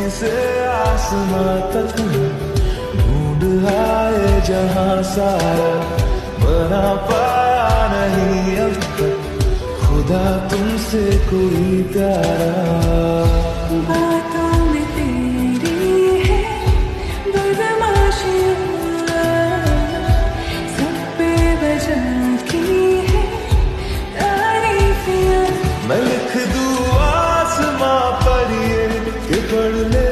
से आसमां तक ढूंढ आए जहां सारा, बना पाया नहीं अब तक खुदा तुमसे कोई प्यारा। बातों में तेरी है बदमाशी, सब पे वजह की है तारीफियां। मैं लिख दूं आसमां पर ये कि पढ़ ले